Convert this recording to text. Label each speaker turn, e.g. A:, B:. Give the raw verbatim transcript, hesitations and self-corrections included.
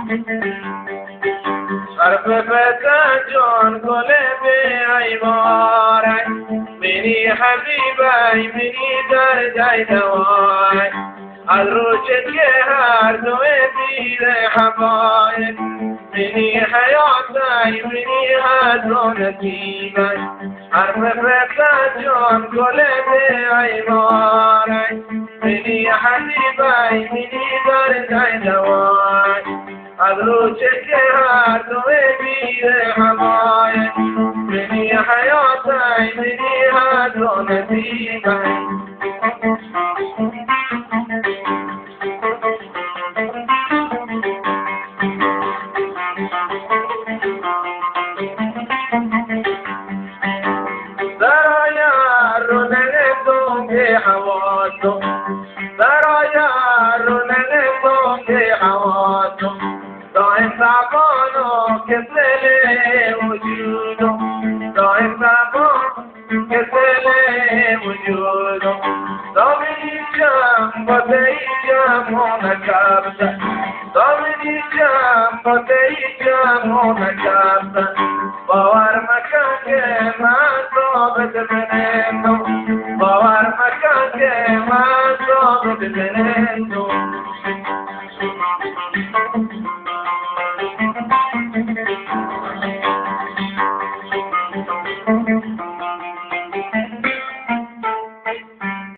A: حرف فتى جان قلبي عبارة مني حبيبي مني درجة دواي الروشة كهار دوي بيد حبايب مني حياتي مني هادو نتيبي حرف فتى جان قلبي عبارة مني حبيبي مني درجة دواي الروشة كهار دوي بيد حبايب مني حياتي مني هادو نتيبي حواسه برايا رونقه في حواسه دائم تعبانه كسل وجوده دائم تعبان كسل وجوده ضامني جام بدي جام ونكابته ضامني جام بدي جام ونكابته باور مكان ما صابت منه باور مكان ما صابت منه